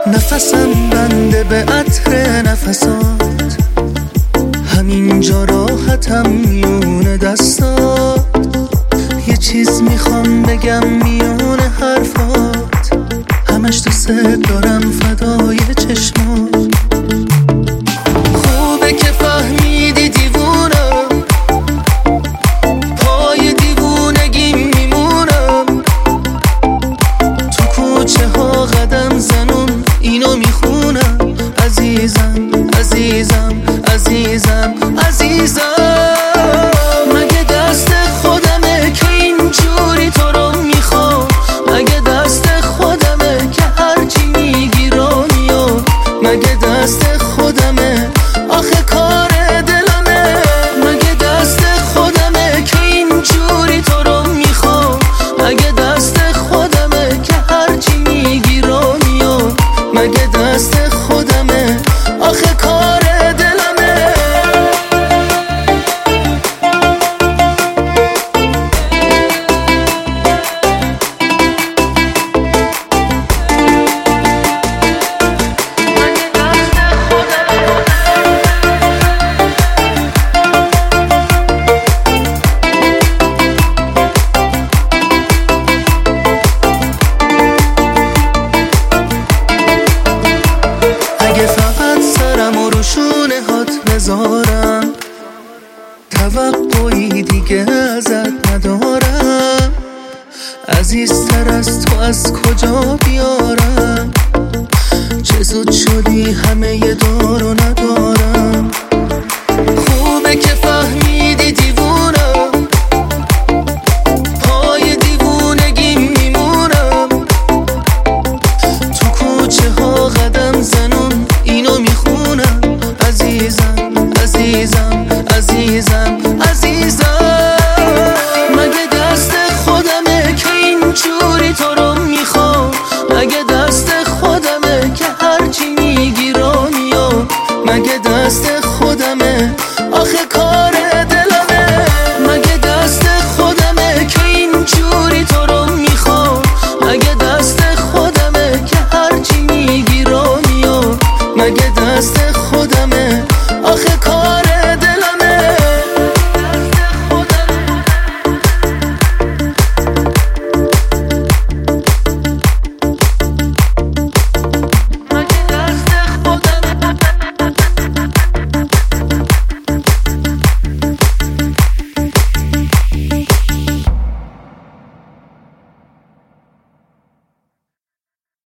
نفسم بنده به عطر نفسات، همینجا راحتم میونه دستات. یه چیز میخوام بگم میونه حرفات، همش دوست دارم فدای چشمات. خوبه که فهمیدی دیوونم، پای دیوونگی میمونم. تو کوچه ها قدم زنون اینو میخونم. عزیزم عزیزم عزیزم عزیزم، مگه دست خودمه که اینجوری تو رو میخوام؟ مگه دست خودمه که هرچی میگی رو میام؟ مگه دست خودمه آخه کار دلمه؟ مگه دست خودمه که اینجوری تو رو میخوام؟ مگه دست خودمه که هرچی میگی رو میام؟ مگه دست خودمه آخه کار دلمه؟ اگه فقط سرم و روشونه هات بذارم، توقعی دیگه ازت ندارم. عزیزتر از تو از کجا بیارم؟ چه زود